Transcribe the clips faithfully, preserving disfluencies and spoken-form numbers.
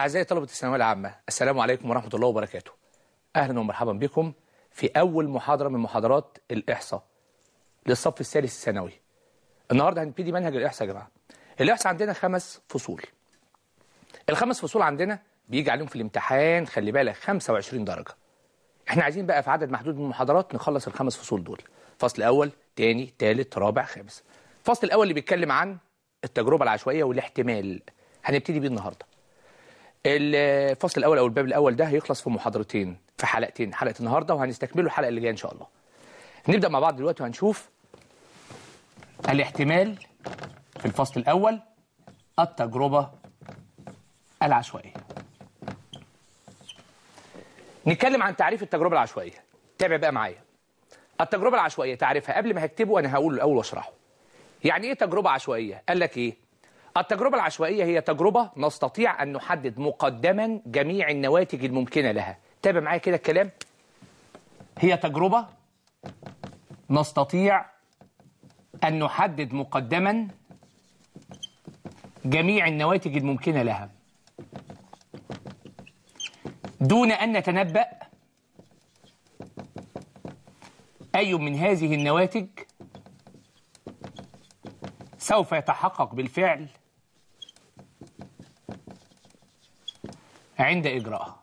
أعزائي طلبة الثانوية العامة، السلام عليكم ورحمة الله وبركاته. أهلا ومرحبا بكم في أول محاضرة من محاضرات الإحصاء للصف الثالث الثانوي. النهارده هنبتدي منهج الإحصاء يا جماعة. الإحصاء عندنا خمس فصول. الخمس فصول عندنا بيجي عليهم في الامتحان خلي بالك خمسة وعشرين درجة. احنا عايزين بقى في عدد محدود من المحاضرات نخلص الخمس فصول دول. فصل أول، تاني، تالت، رابع، خامس. الفصل الأول اللي بيتكلم عن التجربة العشوائية والاحتمال هنبتدي بيه النهارده. الفصل الاول او الباب الاول ده هيخلص في محاضرتين، في حلقتين، حلقه النهارده وهنستكمله الحلقه اللي جايه ان شاء الله. نبدا مع بعض دلوقتي وهنشوف الاحتمال في الفصل الاول، التجربه العشوائيه. نتكلم عن تعريف التجربه العشوائيه. تابع بقى معايا. التجربه العشوائيه تعريفها قبل ما هكتبه انا هقوله الاول واشرحه. يعني ايه تجربه عشوائيه؟ قال لك ايه؟ التجربة العشوائية هي تجربة نستطيع أن نحدد مقدما جميع النواتج الممكنة لها. تابع معايا كده الكلام. هي تجربة نستطيع أن نحدد مقدما جميع النواتج الممكنة لها دون أن نتنبأ أي من هذه النواتج سوف يتحقق بالفعل عند إجراءها.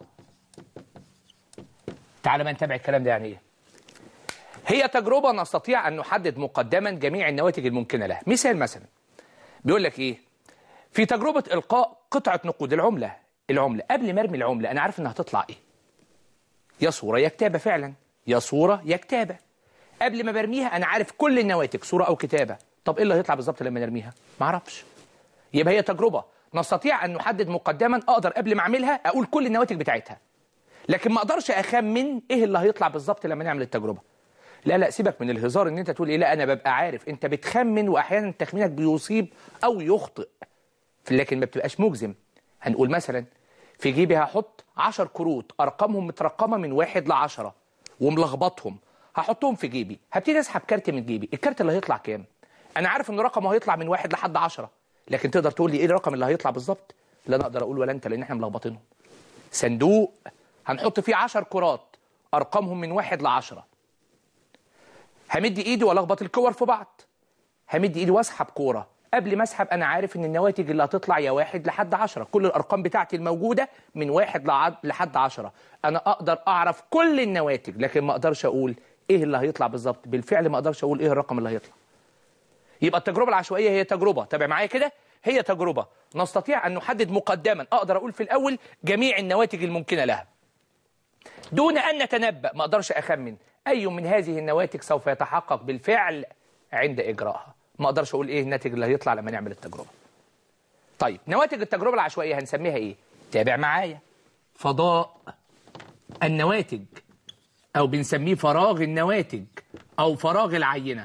تعال بقى نتابع الكلام ده. يعني إيه؟ هي تجربة نستطيع أن نحدد مقدما جميع النواتج الممكنة لها. مثال مثلا بيقول لك إيه؟ في تجربة إلقاء قطعة نقود العملة العملة قبل ما أرمي العملة أنا عارف إنها هتطلع إيه؟ يا صورة يا كتابة. فعلا يا صورة يا كتابة. قبل ما برميها أنا عارف كل النواتج صورة أو كتابة. طب إيه اللي هيطلع بالظبط لما نرميها؟ ما أعرفش. يبقى هي تجربة نستطيع أن نحدد مقدما، أقدر قبل ما أعملها أقول كل النواتج بتاعتها، لكن ما أقدرش أخمن إيه اللي هيطلع بالظبط لما نعمل التجربة. لا لا سيبك من الهزار إن أنت تقول إيه. لا أنا ببقى عارف. أنت بتخمن وأحيانا تخمينك بيصيب أو يخطئ، لكن ما بتبقاش مجزم. هنقول مثلا في جيبي هحط عشر كروت أرقامهم مترقمة من واحد لعشرة وملخبطهم، هحطهم في جيبي. هبتدي أسحب كارت من جيبي. الكارت اللي هيطلع كام؟ أنا عارف إن رقمه هيطلع من واحد لحد عشرة، لكن تقدر تقول لي إيه الرقم اللي هيطلع بالظبط؟ لا أنا أقدر أقول ولا أنت، لأن إحنا ملخبطينهم. صندوق هنحط فيه عشر كرات أرقامهم من واحد لعشرة. همد إيدي وألخبط الكور في بعض. همد إيدي وأسحب كورة. قبل ما أسحب أنا عارف إن النواتج اللي هتطلع يا واحد لحد عشرة. كل الأرقام بتاعتي الموجودة من واحد لحد عشرة. أنا أقدر أعرف كل النواتج، لكن ما أقدرش أقول إيه اللي هيطلع بالظبط. بالفعل ما أقدرش أقول إيه الرقم اللي هيطلع. يبقى التجربة العشوائية هي تجربة، تابع معايا كده، هي تجربة نستطيع أن نحدد مقدما، أقدر أقول في الأول جميع النواتج الممكنة لها دون أن نتنبأ، ما أقدرش أخمن أي من هذه النواتج سوف يتحقق بالفعل عند إجراءها. ما أقدرش أقول إيه الناتج اللي هيطلع لما نعمل التجربة. طيب نواتج التجربة العشوائية هنسميها إيه؟ تابع معايا. فضاء النواتج، أو بنسميه فراغ النواتج أو فراغ العينة.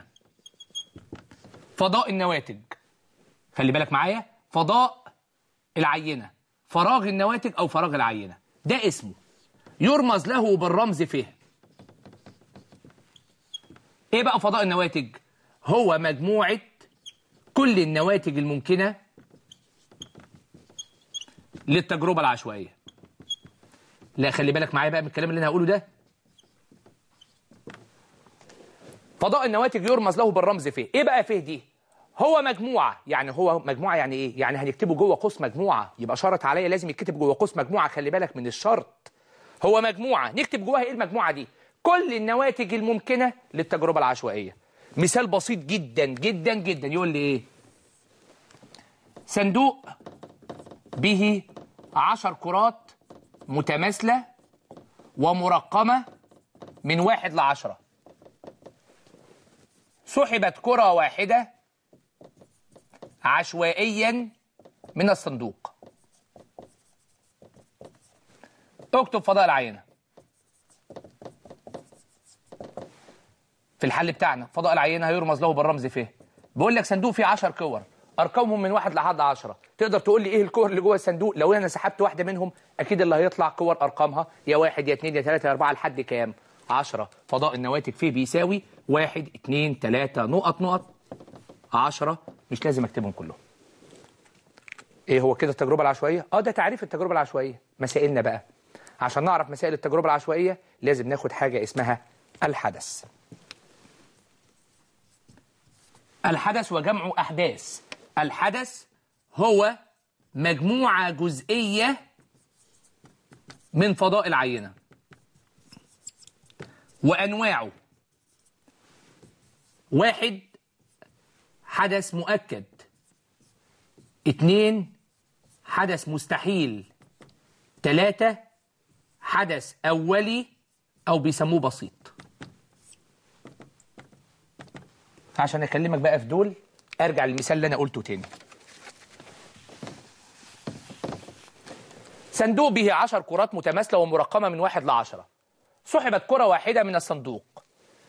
فضاء النواتج، خلي بالك معايا، فضاء العينة، فراغ النواتج أو فراغ العينة، ده اسمه يرمز له بالرمز ف. إيه بقى فضاء النواتج؟ هو مجموعة كل النواتج الممكنة للتجربة العشوائية. لا خلي بالك معايا بقى من الكلام اللي أنا هقوله ده. فضاء النواتج يرمز له بالرمز ف. إيه بقى ف دي؟ هو مجموعة. يعني هو مجموعة يعني إيه؟ يعني هنكتبه جوه قوس مجموعة. يبقى شرط عليا لازم يتكتب جوه قوس مجموعة. خلي بالك من الشرط. هو مجموعة نكتب جواها إيه المجموعة دي؟ كل النواتج الممكنة للتجربة العشوائية. مثال بسيط جدا جدا جدا يقول لي إيه؟ صندوق به عشر كرات متماثلة ومرقمة من واحد لعشرة. سحبت كرة واحدة عشوائيا من الصندوق. اكتب فضاء العينة. في الحل بتاعنا فضاء العينة هيرمز له بالرمز ف. بقول لك صندوق فيه عشر كور ارقامهم من واحد لحد عشرة. تقدر تقول لي ايه الكور اللي جوه الصندوق؟ لو انا سحبت واحده منهم اكيد اللي هيطلع كور ارقامها يا واحد يا اثنين يا ثلاثه يا اربعه لحد كام؟ عشرة. فضاء النواتج فيه بيساوي واحد اثنين ثلاثه نقط نقط عشرة. مش لازم اكتبهم كلهم. ايه هو كده التجربة العشوائية؟ اه ده تعريف التجربة العشوائية. مسائلنا بقى عشان نعرف مسائل التجربة العشوائية لازم ناخد حاجة اسمها الحدث. الحدث وجمع أحداث. الحدث هو مجموعة جزئية من فضاء العينة وأنواعه. واحد، حدث مؤكد. اتنين، حدث مستحيل. تلاتة، حدث أولي أو بيسموه بسيط. عشان أكلمك بقى في دول أرجع للمثال اللي أنا قلته تاني. صندوق به عشر كرات متماثلة ومرقمة من واحد لعشرة. سحبت كرة واحدة من الصندوق.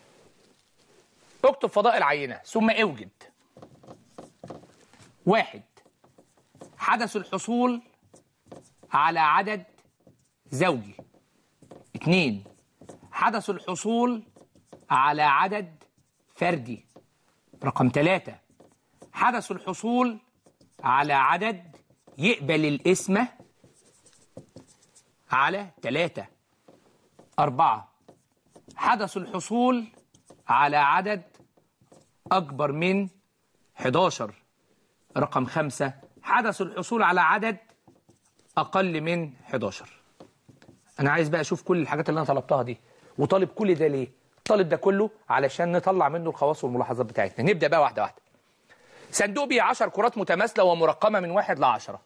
اكتب فضاء العينة ثم اوجد. واحد، حدث الحصول على عدد زوجي. اثنين، حدث الحصول على عدد فردي. رقم ثلاثة، حدث الحصول على عدد يقبل القسمة على ثلاثة. أربعة، حدث الحصول على عدد أكبر من حداشر. رقم خمسة، حدث الحصول على عدد أقل من حداشر. أنا عايز بقى أشوف كل الحاجات اللي أنا طلبتها دي، وطالب كل ده ليه؟ طالب ده كله علشان نطلع منه الخواص والملاحظات بتاعتنا. نبدأ بقى واحدة واحدة. صندوق به عشر كرات متماثلة ومرقمة من واحد لعشرة.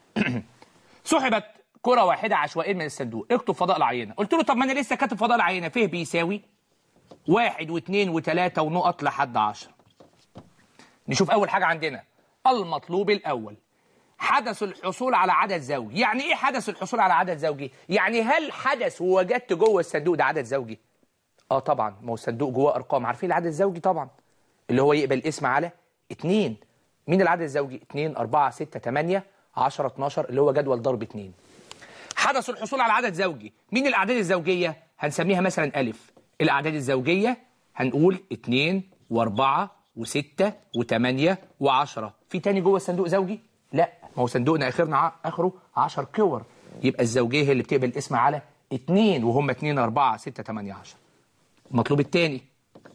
سحبت كرة واحدة عشوائيا من الصندوق. اكتب فضاء العينة. قلت له طب ما أنا لسه كاتب فضاء العينة. فيه بيساوي واحد واثنين وثلاثة ونقط لحد عشرة. نشوف أول حاجة عندنا المطلوب الأول، حدث الحصول على عدد زوجي. يعني إيه حدث الحصول على عدد زوجي؟ يعني هل حدث ووجدت جوه الصندوق ده عدد زوجي؟ آه طبعا، ما هو الصندوق جواه أرقام. عارفين العدد الزوجي طبعا اللي هو يقبل اسم على اتنين. مين العدد الزوجي؟ اتنين، أربعة، ستة، تمانية، عشرة، اتناشر، اللي هو جدول ضرب اتنين. حدث الحصول على عدد زوجي. مين الأعداد الزوجية؟ هنسميها مثلا ألف. الأعداد الزوجية هنقول اتنين وأربعة وستة وتمانية وعشرة. في تاني جوه الصندوق زوجي؟ لا، ما هو صندوقنا آخرنا ع... آخره عشر كور. يبقى الزوجية هي اللي بتقبل اسم على اتنين، وهم اتنين، أربعة، ستة، تمانية، عشرة. المطلوب التاني،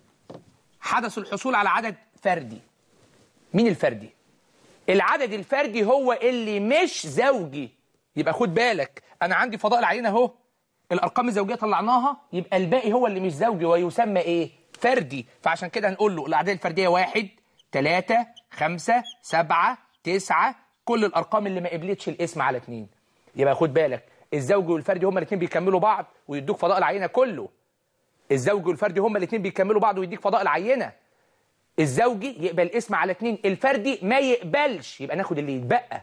حدث الحصول على عدد فردي. مين الفردي؟ العدد الفردي هو اللي مش زوجي. يبقى خد بالك، أنا عندي فضاء العينة أهو، الأرقام الزوجية طلعناها، يبقى الباقي هو اللي مش زوجي ويسمى إيه؟ فردي. فعشان كده هنقول له الأعداد الفردية واحد، تلاتة، خمسة، سبعة، تسعة، كل الأرقام اللي ما قبلتش الاسم على اتنين. يبقى خد بالك، الزوجي والفردي هما الاثنين بيكملوا بعض ويدوك فضاء العينة كله. الزوجي والفردي هما الاثنين بيكملوا بعض ويديك فضاء العينة. الزوجي يقبل اسم على اتنين، الفردي ما يقبلش، يبقى ناخد اللي يتبقى.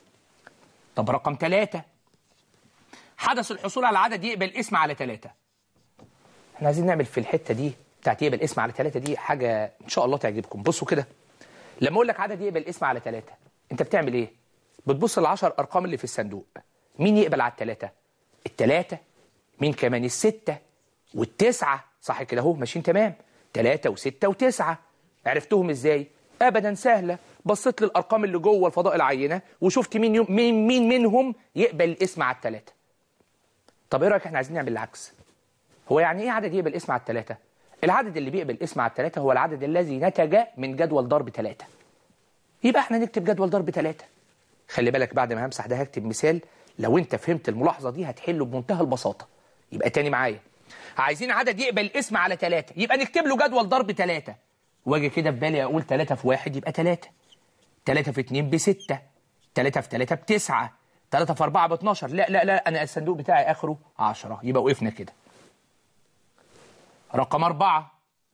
طب رقم ثلاثة، حدث الحصول على عدد يقبل اسم على ثلاثة. احنا عايزين نعمل في الحتة دي بتاعت يقبل اسم على ثلاثة دي حاجة إن شاء الله تعجبكم. بصوا كده، لما أقول لك عدد يقبل اسم على ثلاثة، أنت بتعمل إيه؟ بتبص للعشر أرقام اللي في الصندوق. مين يقبل على الثلاثة؟ الثلاثة. مين كمان؟ الستة والتسعة. صح كده أهو، ماشيين تمام. ثلاثة وستة وتسعة. عرفتهم إزاي؟ أبدا سهلة. بصيت للأرقام اللي جوه الفضاء العينة وشفت مين مين مين منهم يقبل الاسم على الثلاثة. طب إيه رأيك إحنا عايزين نعمل العكس؟ هو يعني إيه عدد يقبل اسم على الثلاثة؟ العدد اللي بيقبل اسم على الثلاثة هو العدد الذي نتج من جدول ضرب ثلاثة. يبقى احنا نكتب جدول ضرب ثلاثة. خلي بالك، بعد ما همسح ده هكتب مثال. لو انت فهمت الملاحظة دي هتحله بمنتهى البساطة. يبقى تاني معايا، عايزين عدد يقبل اسم على ثلاثة، يبقى نكتب له جدول ضرب ثلاثة. واجي كده في بالي اقول ثلاثة في واحد يبقى ثلاثة، ثلاثة في اتنين بستة، ثلاثة في ثلاثة بتسعة، ثلاثة في أربعة باتناشر. لا لا لا، أنا الصندوق بتاعي آخره عشرة. يبقى وقفنا كده. رقم أربعة،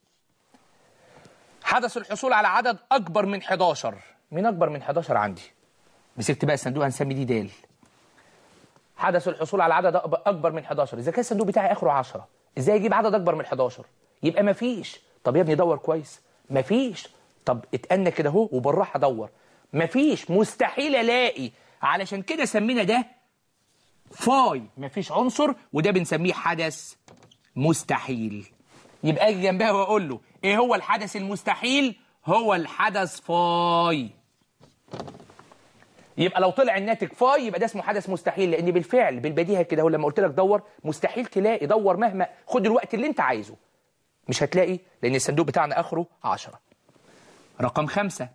حدث الحصول على عدد أكبر من حداشر. مين أكبر من حداشر عندي؟ مسكت بقى الصندوق هنسمي دي دال. حدث الحصول على عدد أكبر من حداشر. إذا كان الصندوق بتاعي آخره عشرة، إزاي أجيب عدد أكبر من حداشر؟ يبقى مفيش. طب يا ابني دور كويس. مفيش. طب اتأنى كده أهو وبالراحة دور. مفيش، مستحيل ألاقي. علشان كده سمينا ده فاي، مفيش عنصر، وده بنسميه حدث مستحيل. يبقى اجي جنبها واقول له ايه هو الحدث المستحيل؟ هو الحدث فاي. يبقى لو طلع الناتج فاي يبقى ده اسمه حدث مستحيل، لان بالفعل بالبديهه كده هو لما قلت لك دور مستحيل تلاقي، دور مهما خد الوقت اللي انت عايزه مش هتلاقي، لان الصندوق بتاعنا اخره عشرة. رقم خمسة،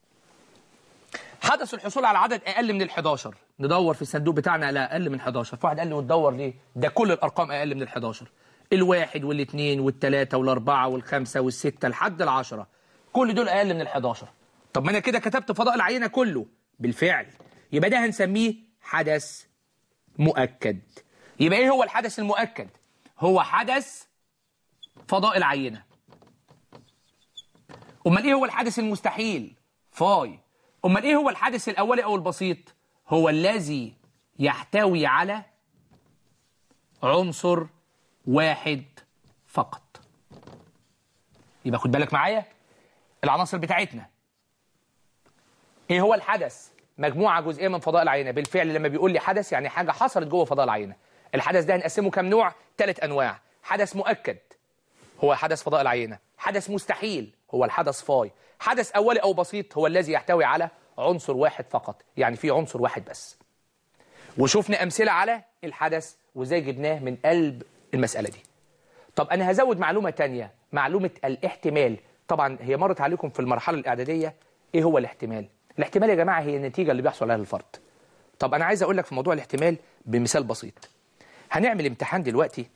حدث الحصول على عدد اقل من الحداشر. ندور في الصندوق بتاعنا على اقل من حداشر. فواحد قال لي وتدور ليه؟ ده كل الارقام اقل من الحداشر، الواحد والاثنين والثلاثه والاربعه والخمسه والسته لحد العشره، كل دول اقل من الحداشر. طب ما انا كده كتبت فضاء العينه كله بالفعل، يبقى ده هنسميه حدث مؤكد. يبقى ايه هو الحدث المؤكد؟ هو حدث فضاء العينه. امال ايه هو الحدث المستحيل؟ فاي. امال ايه هو الحدث الاولي او البسيط؟ هو الذي يحتوي على عنصر واحد فقط. يبقى خد بالك معايا العناصر بتاعتنا. ايه هو الحدث؟ مجموعه جزئيه من فضاء العينه. بالفعل لما بيقول لي حدث يعني حاجه حصلت جوه فضاء العينه. الحدث ده هنقسمه كام نوع؟ ثلاث انواع. حدث مؤكد هو حدث فضاء العينه، حدث مستحيل هو الحدث فاي، حدث اولي او بسيط هو الذي يحتوي على عنصر واحد فقط، يعني في عنصر واحد بس. وشوفنا امثله على الحدث وازاي جبناه من قلب المساله دي. طب انا هزود معلومه ثانيه، معلومه الاحتمال. طبعا هي مرت عليكم في المرحله الاعداديه. ايه هو الاحتمال؟ الاحتمال يا جماعه هي النتيجه اللي بيحصل عليها الفرد. طب انا عايز اقول لك في موضوع الاحتمال بمثال بسيط. هنعمل امتحان دلوقتي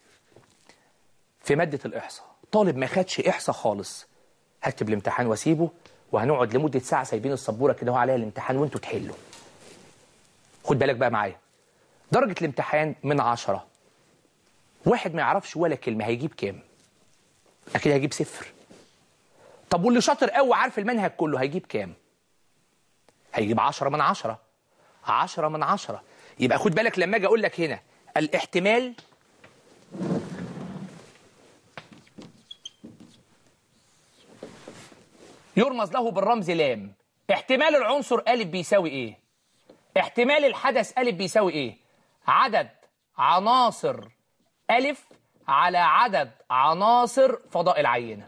في ماده الاحصاء، طالب ما خدش احصاء خالص، هكتب الامتحان واسيبه وهنقعد لمده ساعه سايبين السبوره كده هو عليها الامتحان وانتوا تحلوا. خد بالك بقى معايا، درجه الامتحان من عشرة، واحد ما يعرفش ولا كلمه هيجيب كام؟ اكيد هيجيب صفر. طب واللي شاطر قوي عارف المنهج كله هيجيب كام؟ هيجيب عشرة من عشرة. عشرة من عشرة. يبقى خد بالك لما اجي اقول لك هنا الاحتمال يرمز له بالرمز لام. احتمال العنصر أ بيساوي ايه؟ احتمال الحدث أ بيساوي ايه؟ عدد عناصر أ على عدد عناصر فضاء العينة.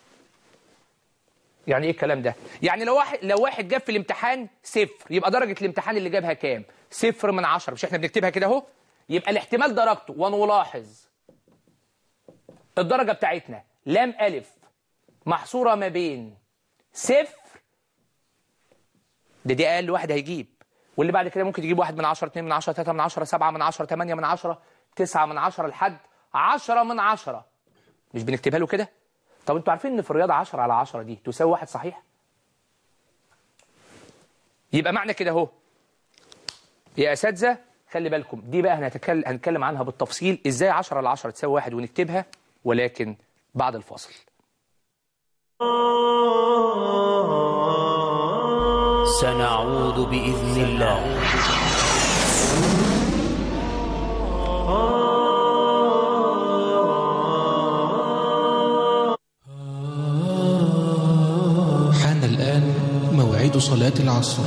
يعني ايه الكلام ده؟ يعني لو واحد لو واحد جاب في الامتحان صفر يبقى درجة الامتحان اللي جابها كام؟ صفر من عشرة. مش احنا بنكتبها كده اهو؟ يبقى الاحتمال درجته، ونلاحظ الدرجة بتاعتنا لام أ محصورة ما بين صفر، ده دي اقل واحد هيجيب، واللي بعد كده ممكن يجيب واحد من عشرة، اتنين من عشرة، تلاتة من عشرة، سبعة من عشرة، تمانية من عشرة، تسعة من عشرة لحد عشرة من عشرة. مش بنكتبها له كده؟ طب انتوا عارفين ان في الرياضة عشرة على عشرة دي تساوي واحد صحيح؟ يبقى معنى كده اهو يا اساتذه خلي بالكم، دي بقى هنتكلم هنتكلم عنها بالتفصيل ازاي عشرة على عشرة تساوي واحد ونكتبها، ولكن بعد الفاصل. سنعود بإذن الله. حان الآن موعد صلاة العصر.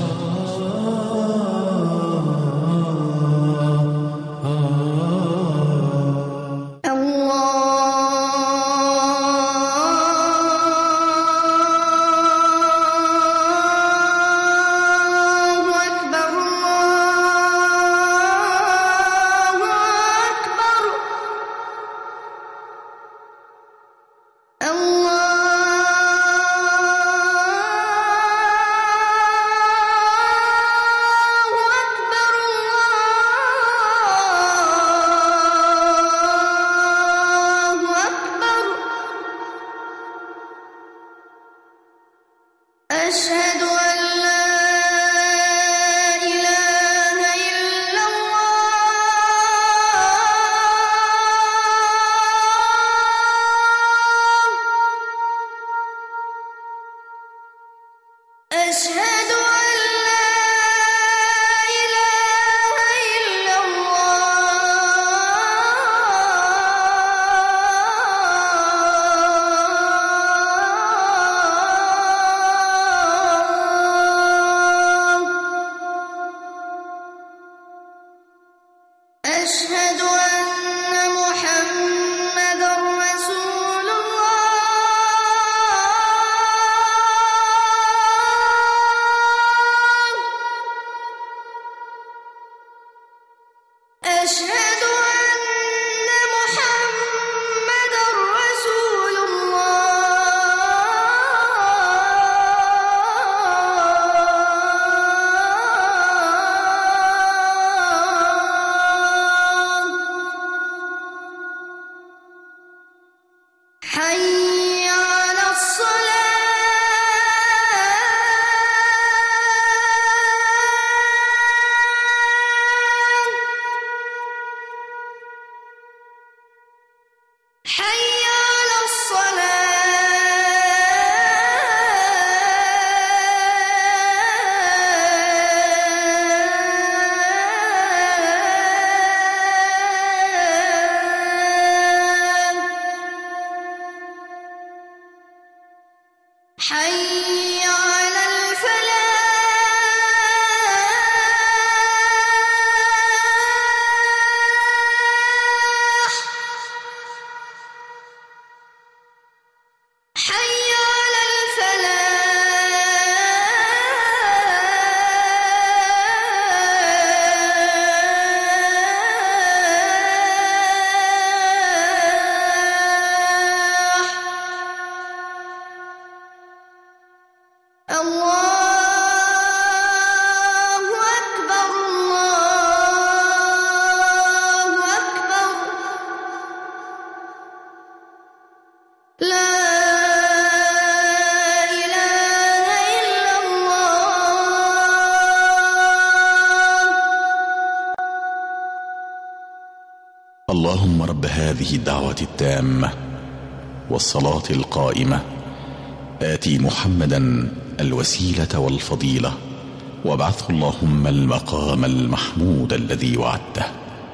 اللهم رب هذه الدعوة التامة والصلاة القائمة آتي محمدا الوسيلة والفضيلة وابعثه اللهم المقام المحمود الذي وعدته.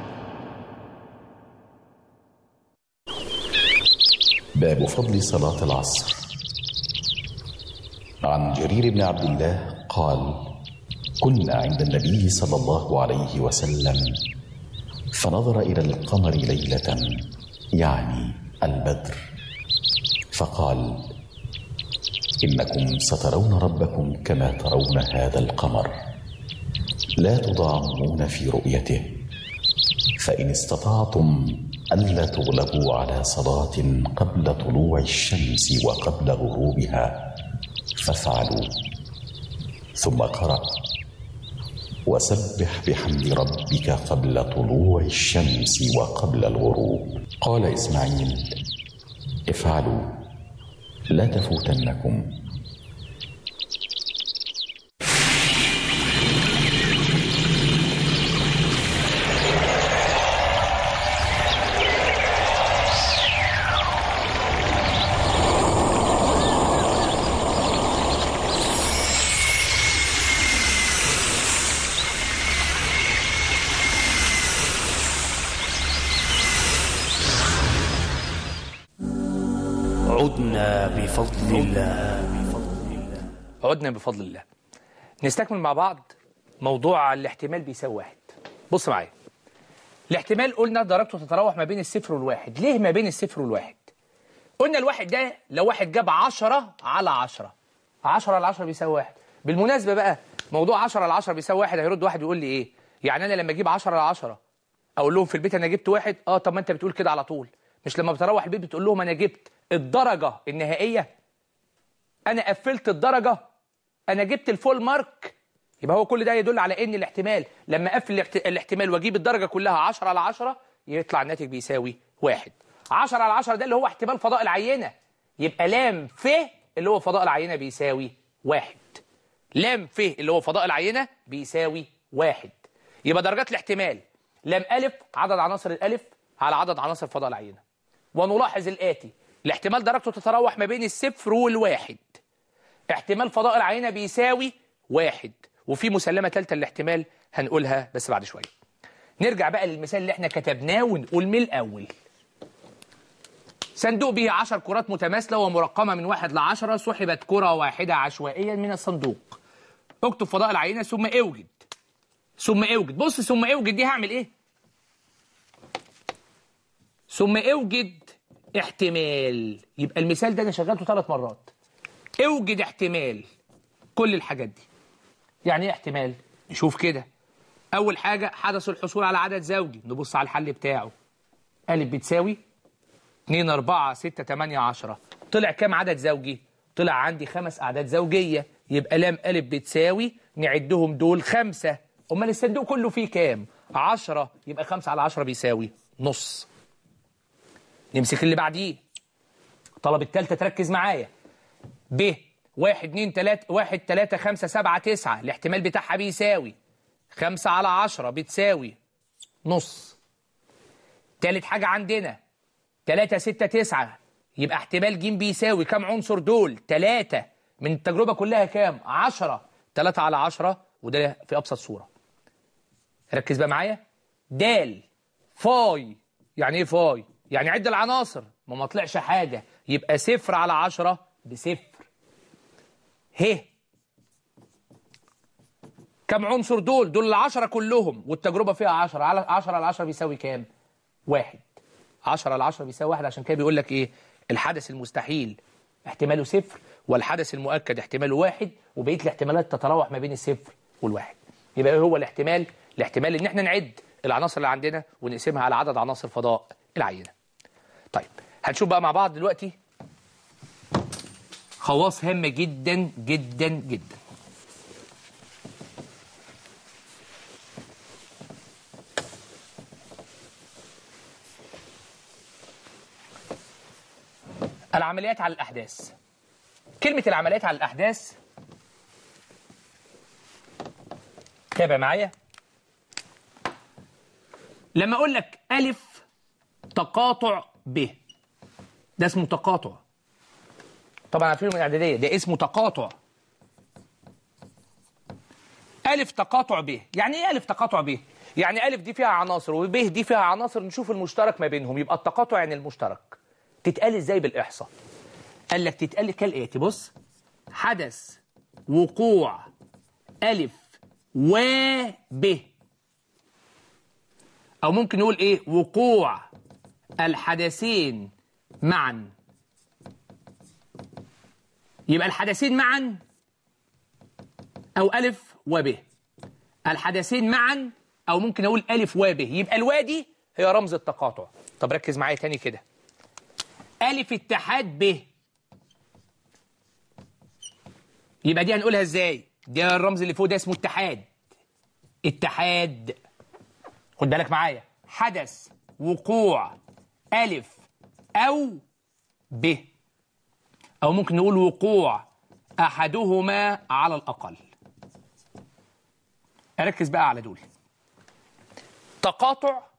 باب فضل صلاة العصر. عن جرير بن عبد الله قال: كنا عند النبي صلى الله عليه وسلم فنظر إلى القمر ليلة، يعني البدر، فقال: إنكم سترون ربكم كما ترون هذا القمر، لا تضامون في رؤيته، فإن استطعتم ألا تغلبوا على صلاة قبل طلوع الشمس وقبل غروبها فافعلوا. ثم قرأ: وسبح بحمد ربك قبل طلوع الشمس وقبل الغروب. قال إسماعيل: افعلوا لا تفوتنكم. عدنا بفضل الله. عدنا بفضل الله. نستكمل مع بعض موضوع الاحتمال بيساوي واحد. بص معايا، الاحتمال قلنا درجته تتراوح ما بين الصفر والواحد. ليه ما بين الصفر والواحد؟ قلنا الواحد ده لو واحد جاب عشرة على عشرة، عشرة على عشرة بيساوي واحد. بالمناسبة بقى موضوع عشرة على عشرة بيساوي واحد، هيرد واحد يقول لي ايه؟ يعني انا لما اجيب عشرة على عشرة اقول لهم في البيت انا جبت واحد؟ اه طب ما انت بتقول كده على طول، مش لما بتروح البيت بتقول لهم انا جبت الدرجة النهائية، انا قفلت الدرجة، انا جبت الفول مارك؟ يبقى هو كل ده يدل على ان الاحتمال لما اقفل الاحتمال واجيب الدرجة كلها عشرة على عشرة يطلع الناتج بيساوي واحد. عشرة على عشرة ده اللي هو احتمال فضاء العينة، يبقى لام ف اللي هو فضاء العينة بيساوي واحد. لام ف اللي هو فضاء العينة بيساوي واحد. يبقى درجات الاحتمال لام ألف عدد عناصر الألف على عدد عناصر فضاء العينة. ونلاحظ الآتي: الاحتمال درجته تتراوح ما بين الصفر والواحد. احتمال فضاء العينة بيساوي واحد. وفي مسلمة ثالثة للاحتمال هنقولها بس بعد شوية. نرجع بقى للمثال اللي احنا كتبناه ونقول من الأول. صندوق به عشر كرات متماثلة ومرقمة من واحد لعشرة، سحبت كرة واحدة عشوائيا من الصندوق. اكتب فضاء العينة ثم اوجد. ثم اوجد. بص، ثم اوجد دي هعمل ايه؟ ثم اوجد احتمال. يبقى المثال ده انا شغلته ثلاث مرات. اوجد احتمال كل الحاجات دي. يعني ايه احتمال؟ نشوف كده. اول حاجة حدث الحصول على عدد زوجي، نبص على الحل بتاعه. أ بتساوي اتنين أربعة ستة تمانية عشرة. طلع كام عدد زوجي؟ طلع عندي خمس أعداد زوجية. يبقى لام أ بتساوي نعدهم دول خمسة. أمال الصندوق كله فيه كام؟ عشرة. يبقى خمسة على عشرة بيساوي نص. نمسك اللي بعديه. طلب التالتة تركز معايا. ب واحد اتنين تلاتة واحد تلاتة خمسة سبعة تسعة، الاحتمال بتاعها بيساوي خمسة على عشرة بتساوي نص. تالت حاجة عندنا تلاتة ستة تسعة، يبقى احتمال ج بيساوي كام عنصر دول؟ تلاتة. من التجربة كلها كام؟ عشرة. تلاتة على عشرة، وده في أبسط صورة. ركز بقى معايا. د فاي. يعني ايه فاي؟ يعني عد العناصر، ما ما طلعش حاجة، يبقى صفر على عشرة بصفر. ه كم عنصر دول؟ دول العشرة كلهم، والتجربة فيها عشرة. على عشرة على عشرة بيساوي كام؟ واحد. عشرة على عشرة بيساوي واحد. عشان كده بيقول لك ايه؟ الحدث المستحيل احتماله صفر، والحدث المؤكد احتماله واحد، وبقية الاحتمالات تتراوح ما بين الصفر والواحد. يبقى ايه هو الاحتمال؟ الاحتمال ان احنا نعد العناصر اللي عندنا ونقسمها على عدد عناصر فضاء العينة. طيب هنشوف بقى مع بعض دلوقتي خواص هامة جدا جدا جدا. العمليات على الأحداث. كلمة العمليات على الأحداث تابع معايا. لما أقول لك ألف تقاطع ب. ده اسمه تقاطع. طبعا عارفينه من الاعداديه، ده اسمه تقاطع. ألف تقاطع ب، يعني إيه ألف تقاطع ب؟ يعني ألف دي فيها عناصر وب دي فيها عناصر، نشوف المشترك ما بينهم، يبقى التقاطع يعني المشترك. تتقال إزاي بالإحصاء؟ قال لك تتقال كالآتي، بص: حدث وقوع ألف وب، أو ممكن نقول إيه؟ وقوع الحدثين معا. يبقى الحدثين معا أو ألف وب، الحدثين معا، أو ممكن أقول ألف وب. يبقى الوا دي هي رمز التقاطع. طب ركز معايا تاني كده، ألف اتحاد ب، يبقى دي هنقولها إزاي؟ ده الرمز اللي فوق ده اسمه اتحاد. اتحاد، خد بالك معايا، حدث وقوع ألف أو ب، أو ممكن نقول وقوع أحدهما على الأقل. أركز بقى على دول: تقاطع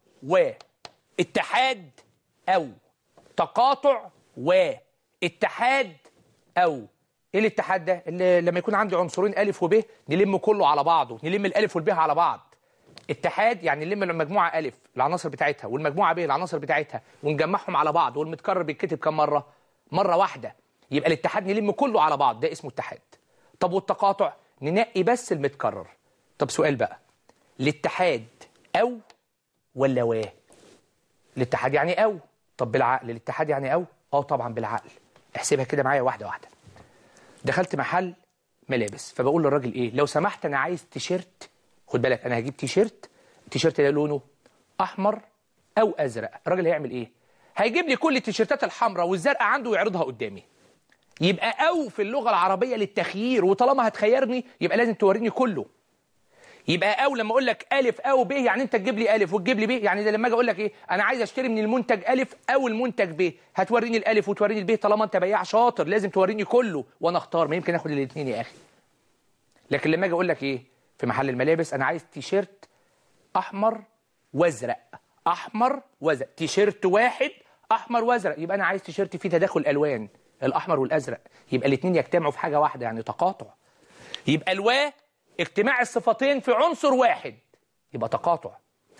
واتحاد أو، تقاطع واتحاد أو. إيه الاتحاد ده؟ اللي لما يكون عندي عنصرين ألف وب نلم كله على بعضه، نلم الألف والب على بعض. اتحاد يعني نلم المجموعة ألف العناصر بتاعتها والمجموعة ب العناصر بتاعتها ونجمعهم على بعض، والمتكرر بيتكتب كم مرة؟ مرة واحدة. يبقى الاتحاد نلم كله على بعض، ده اسمه اتحاد. طب والتقاطع ننقي بس المتكرر. طب سؤال بقى، الاتحاد أو ولا و؟ الاتحاد يعني أو. طب بالعقل الاتحاد يعني أو؟ اه طبعا بالعقل. احسبها كده معايا واحدة واحدة. دخلت محل ملابس، فبقول للراجل ايه؟ لو سمحت انا عايز تيشيرت، خد بالك انا هجيب تيشيرت، التيشيرت ده لونه احمر او ازرق. الراجل هيعمل ايه؟ هيجيب لي كل التيشيرتات الحمراء والزرقاء عنده ويعرضها قدامي. يبقى او في اللغه العربيه للتخيير، وطالما هتخيرني يبقى لازم توريني كله. يبقى او لما اقول لك الف او ب يعني انت تجيب لي الف وتجيب لي ب. يعني ده لما اجي اقول لك ايه؟ انا عايز اشتري من المنتج الف او المنتج ب، هتوريني الالف وتوريني الب. طالما انت بياع شاطر لازم توريني كله وانا اختار، ما يمكن اخد الاثنين يا اخي. لكن لما اجي اقول لك ايه في محل الملابس؟ انا عايز تيشيرت احمر وازرق، احمر وازرق، تيشيرت واحد احمر وازرق، يبقى انا عايز تيشيرت فيه تداخل الوان، الاحمر والازرق، يبقى الاثنين يجتمعوا في حاجه واحده، يعني تقاطع. يبقى الوا اجتماع الصفتين في عنصر واحد، يبقى تقاطع.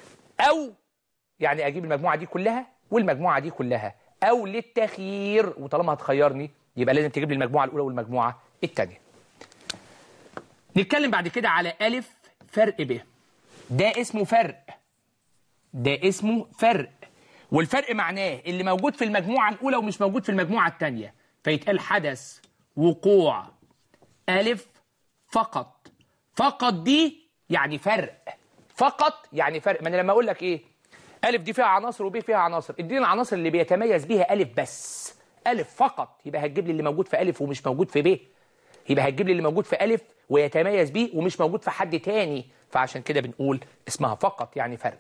او يعني اجيب المجموعه دي كلها والمجموعه دي كلها، او للتخيير، وطالما هتخيرني يبقى لازم تجيب لي المجموعه الاولى والمجموعه الثانيه. نتكلم بعد كده على ألف فرق ب. ده اسمه فرق، ده اسمه فرق، والفرق معناه اللي موجود في المجموعة الأولى ومش موجود في المجموعة الثانية، فيتقال حدث وقوع ألف فقط. فقط دي يعني فرق، فقط يعني فرق. ما أنا لما أقول لك إيه؟ ألف دي فيها عناصر وب فيها عناصر، اديني العناصر اللي بيتميز بيها ألف بس، ألف فقط، يبقى هتجيب لي اللي موجود في ألف ومش موجود في ب، يبقى هتجيب لي اللي موجود في ألف ويتميز بيه ومش موجود في حد تاني، فعشان كده بنقول اسمها فقط يعني فرق.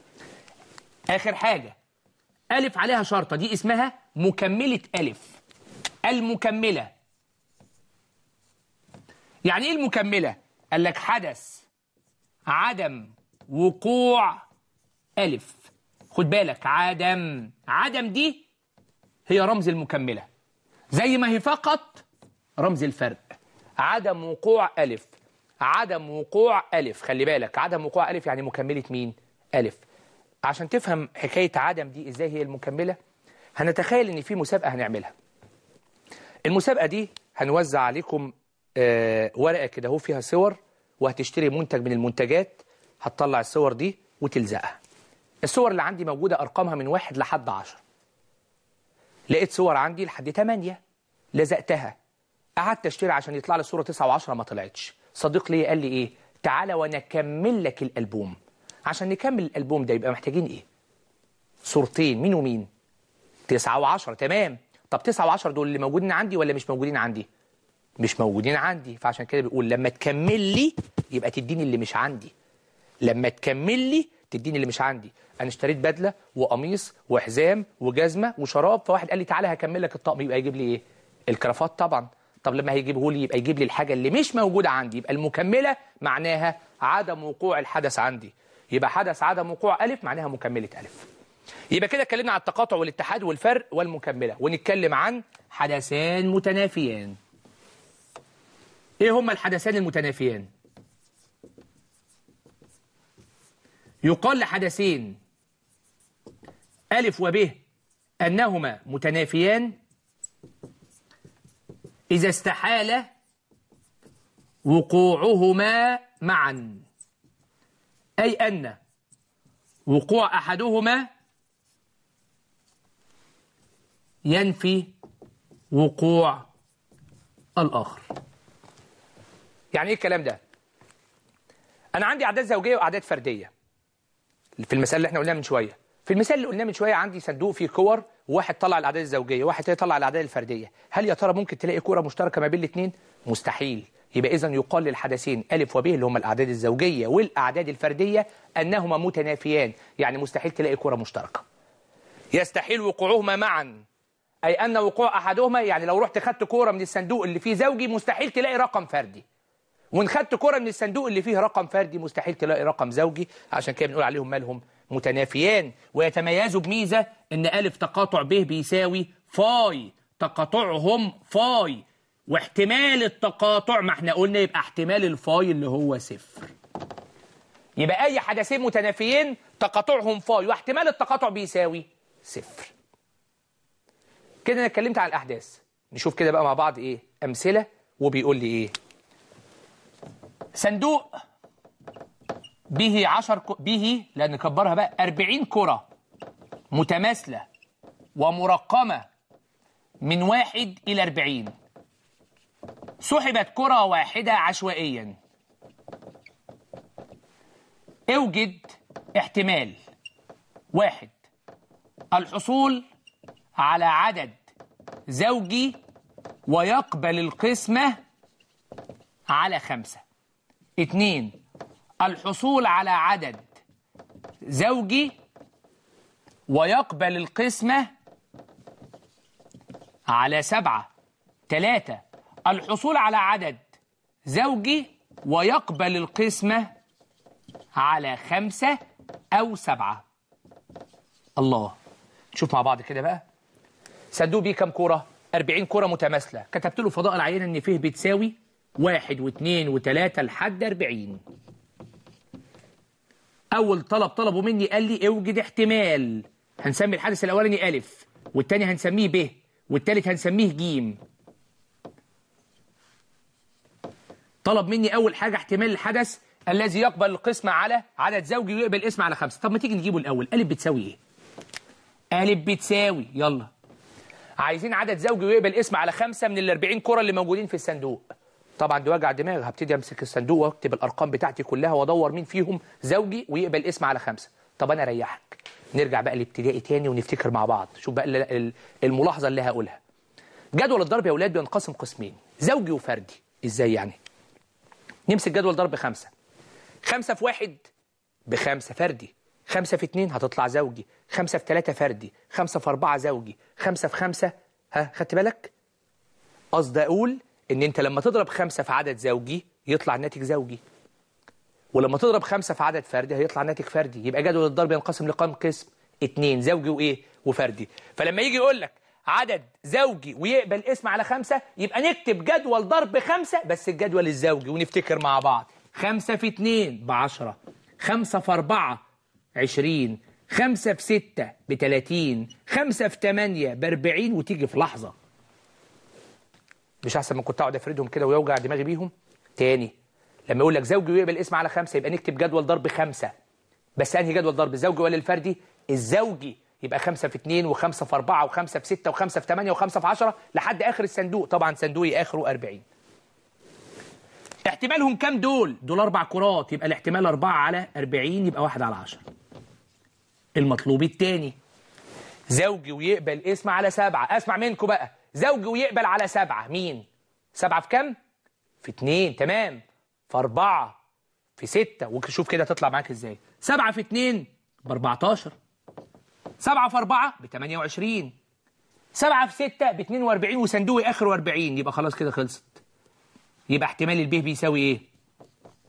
آخر حاجة ألف عليها شرطة، دي اسمها مكملة ألف. المكملة يعني إيه المكملة؟ قال لك حدث عدم وقوع ألف. خد بالك، عدم، عدم دي هي رمز المكملة، زي ما هي فقط رمز الفرق. عدم وقوع ألف، عدم وقوع ألف، خلي بالك عدم وقوع ألف يعني مكملة مين؟ ألف. عشان تفهم حكاية عدم دي إزاي هي المكملة، هنتخيل إن في مسابقة هنعملها. المسابقة دي هنوزع عليكم آه ورقة كده هو فيها صور، وهتشتري منتج من المنتجات، هتطلع الصور دي وتلزقها. الصور اللي عندي موجودة أرقامها من واحد لحد عشر. لقيت صور عندي لحد تمانية، لزقتها. قعدت اشتري عشان يطلع لي الصورة تسعة وعشرة، ما طلعتش. صديق لي قال لي ايه؟ تعالى وانا اكمل لك الالبوم. عشان نكمل الالبوم ده يبقى محتاجين ايه؟ صورتين، مين ومين؟ تسعة وعشرة، تمام. طب تسعة وعشرة دول اللي موجودين عندي ولا مش موجودين عندي؟ مش موجودين عندي، فعشان كده بيقول لما تكمل لي يبقى تديني اللي مش عندي. لما تكمل لي تديني اللي مش عندي. انا اشتريت بدله وقميص وحزام وجزمه وشراب، فواحد قال لي تعالى هكمل لك الطقم، يبقى يجيب لي ايه؟ الكرافات طبعا. طب لما هيجيبه لي يبقى يجيب لي الحاجه اللي مش موجوده عندي، يبقى المكمله معناها عدم وقوع الحدث عندي. يبقى حدث عدم وقوع الف معناها مكمله الف. يبقى كده اتكلمنا عن التقاطع والاتحاد والفرق والمكملة، ونتكلم عن حدثان متنافيان. ايه هما الحدثان المتنافيان؟ يقال لحدثين ألف وب أنهما متنافيان إذا استحال وقوعهما معا، أي أن وقوع أحدهما ينفي وقوع الآخر. يعني إيه الكلام ده؟ أنا عندي أعداد زوجية وأعداد فردية في المثال اللي احنا قلناه من شوية. في المثال اللي قلناه من شوية عندي صندوق فيه كور، وواحد طلع الأعداد الزوجية وواحد تاني طلع الأعداد الفردية. هل يا ترى ممكن تلاقي كورة مشتركة ما بين الاثنين؟ مستحيل. يبقى إذن يقال للحدثين ألف وب اللي هم الأعداد الزوجية والأعداد الفردية أنهما متنافيان، يعني مستحيل تلاقي كورة مشتركة. يستحيل وقوعهما معا، أي أن وقوع أحدهما، يعني لو رحت خدت كورة من الصندوق اللي فيه زوجي مستحيل تلاقي رقم فردي، وإن خدت كورة من الصندوق اللي فيه رقم فردي مستحيل تلاقي رقم زوجي. عشان كده بنقول عليهم مالهم متنافيان. ويتميزوا بميزة إن ألف تقاطع ب بيساوي فاي، تقاطعهم فاي، واحتمال التقاطع ما احنا قلنا يبقى احتمال الفاي اللي هو صفر. يبقى أي حدثين متنافيين تقاطعهم فاي واحتمال التقاطع بيساوي صفر. كده أنا اتكلمت عن الأحداث. نشوف كده بقى مع بعض إيه أمثلة. وبيقول لي إيه؟ صندوق به عشر ك... به لأن نكبرها بقى أربعين كرة متماثلة ومرقمة من واحد إلى أربعين. سحبت كرة واحدة عشوائيا. اوجد احتمال: واحد، الحصول على عدد زوجي ويقبل القسمة على خمسة. اثنين، الحصول على عدد زوجي ويقبل القسمة على سبعة. ثلاثة، الحصول على عدد زوجي ويقبل القسمة على خمسة أو سبعة. الله، نشوف مع بعض كده بقى. صندوق بيه كام كورة؟ أربعين كورة متماثلة. كتبت له فضاء العينة إن فيه بتساوي واحد واثنين وثلاثة لحد أربعين. أول طلب طلبه مني قال لي اوجد احتمال. هنسمي الحدث الأولاني ألف، والتاني هنسميه ب، والتالت هنسميه جيم. طلب مني أول حاجة احتمال الحدث الذي يقبل القسمة على عدد زوجي ويقبل الاسم على خمسة. طب ما تيجي نجيبه الأول. ألف بتساوي إيه؟ ألف بتساوي، يلا عايزين عدد زوجي ويقبل اسم على خمسة من الأربعين كرة اللي موجودين في الصندوق. طبعا دي وجع دماغ. هبتدي امسك الصندوق واكتب الارقام بتاعتي كلها وادور مين فيهم زوجي ويقبل اسم على خمسه. طب انا اريحك، نرجع بقى لابتدائي تاني ونفتكر مع بعض. شوف بقى الملاحظه اللي هقولها. جدول الضرب يا اولاد بينقسم قسمين، زوجي وفردي. ازاي يعني؟ نمسك جدول ضرب خمسه. خمسه في واحد بخمسه فردي، خمسه في اتنين هتطلع زوجي، خمسه في تلاته فردي، خمسه في اربعه زوجي، خمسه في خمسه. ها خدت بالك؟ قصدي اقول ان انت لما تضرب خمسة في عدد زوجي يطلع الناتج زوجي، ولما تضرب خمسة في عدد فردي هيطلع ناتج فردي. يبقى جدول الضرب ينقسم لكام قسم؟ اتنين، زوجي وايه؟ وفردي. فلما يجي يقول لك عدد زوجي ويقبل اسم على خمسة، يبقى نكتب جدول ضرب خمسة بس الجدول الزوجي ونفتكر مع بعض. خمسة في اتنين بعشرة، خمسة في أربعة عشرين، خمسة في ستة بتلاتين، خمسة في تمانية بأربعين، وتيجي في لحظة. مش احسن من كنت اقعد افردهم كده ويوجع دماغي بيهم؟ تاني، لما يقول لك زوجي ويقبل اسم على خمسة يبقى نكتب جدول ضرب خمسة. بس انهي جدول ضرب، الزوجي ولا الفردي؟ الزوجي. يبقى خمسة في اتنين وخمسة في أربعة وخمسة في ستة وخمسة في تمانية وخمسة في عشرة لحد آخر الصندوق. طبعا صندوقي آخره أربعين. احتمالهم كام دول؟ دول أربع كرات، يبقى الاحتمال أربعة على أربعين يبقى واحد على عشرة. المطلوب التاني زوجي ويقبل اسم على سبعة. أسمع منكم بقى، زوجي ويقبل على سبعة. مين؟ سبعة في كام؟ في اتنين. تمام. في أربعة، في ستة. وشوف كده تطلع معاك ازاي. سبعة في اتنين بأربعتاشر، سبعة في أربعة بتمانية وعشرين، سبعة في ستة باتنين وأربعين، وصندوقي آخره أربعين. يبقى خلاص كده خلصت. يبقى احتمال الب بيساوي ايه؟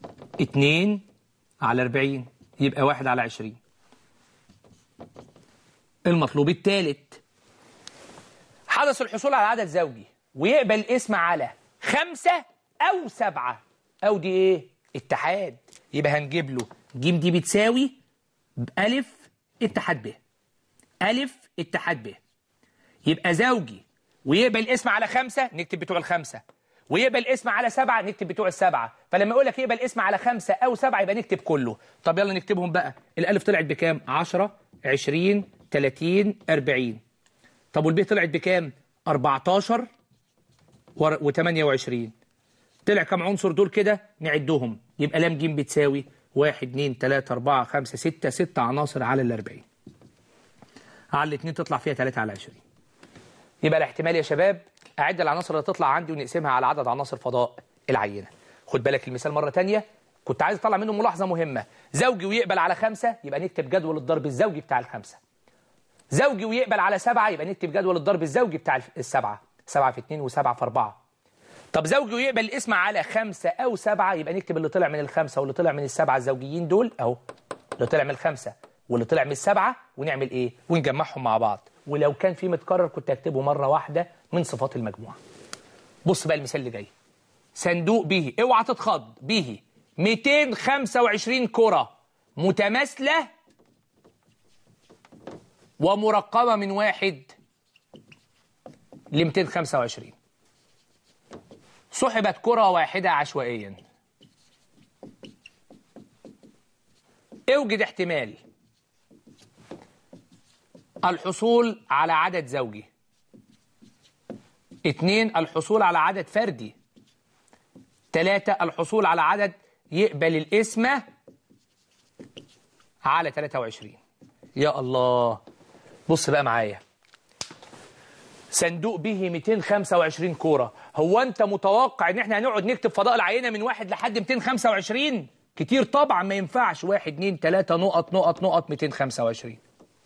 اتنين على أربعين، يبقى واحد على عشرين. المطلوب الثالث، حدث الحصول على عدد زوجي ويقبل اسم على خمسة أو سبعة، أو دي إيه؟ اتحاد. يبقى هنجيب له ج دي بتساوي ألف اتحاد ب، ألف اتحاد ب. يبقى زوجي ويقبل اسم على خمسة نكتب بتوع الخمسة، ويقبل اسم على سبعة نكتب بتوع السبعة. فلما يقول لك يقبل اسم على خمسة أو سبعة يبقى نكتب كله. طب يلا نكتبهم بقى. الألف طلعت بكام؟ عشرة، عشرين، تلاتين، أربعين. طب والب طلعت بكام؟ أربعتاشر وتمانية وعشرين. طلع كم عنصر دول كده؟ نعدهم. يبقى لام ج بتساوي واحد، اتنين، تلاتة، أربعة، خمسة، ستة، ستة عناصر على الأربعين. على الاتنين تطلع فيها تلاتة على عشرين. يبقى الاحتمال يا شباب أعد العناصر اللي تطلع عندي ونقسمها على عدد عناصر فضاء العينة. خد بالك المثال مرة تانية، كنت عايز أطلع منه ملاحظة مهمة. زوجي ويقبل على خمسة يبقى نكتب جدول الضرب الزوجي بتاع الخمسة. زوجي ويقبل على سبعة يبقى نكتب جدول الضرب الزوجي بتاع السبعة. سبعة في اتنين وسبعة في أربعة. طب زوجي ويقبل الاسم على خمسة أو سبعة يبقى نكتب اللي طلع من الخمسة واللي طلع من السبعة الزوجيين دول أهو. اللي طلع من الخمسة واللي طلع من السبعة ونعمل إيه؟ ونجمعهم مع بعض. ولو كان في متكرر كنت أكتبه مرة واحدة من صفات المجموعة. بص بقى المثال اللي جاي. صندوق به، اوعى تتخض، به مئتين وخمسة وعشرين كرة متماثلة ومرقمة من واحد ل مئتين وخمسة وعشرين. سحبت كرة واحدة عشوائيا. اوجد احتمال الحصول على عدد زوجي. اتنين الحصول على عدد فردي. تلاتة الحصول على عدد يقبل الاسم على تلاتة وعشرين. يا الله، بص بقى معايا. صندوق به مئتين وخمسة وعشرين كورة. هو انت متوقع ان احنا هنقعد نكتب فضاء العينة من واحد لحد مئتين وخمسة وعشرين؟ كتير طبعا، ما ينفعش. واحد، اتنين، تلاتة، نقط نقط نقط مئتين وخمسة وعشرين.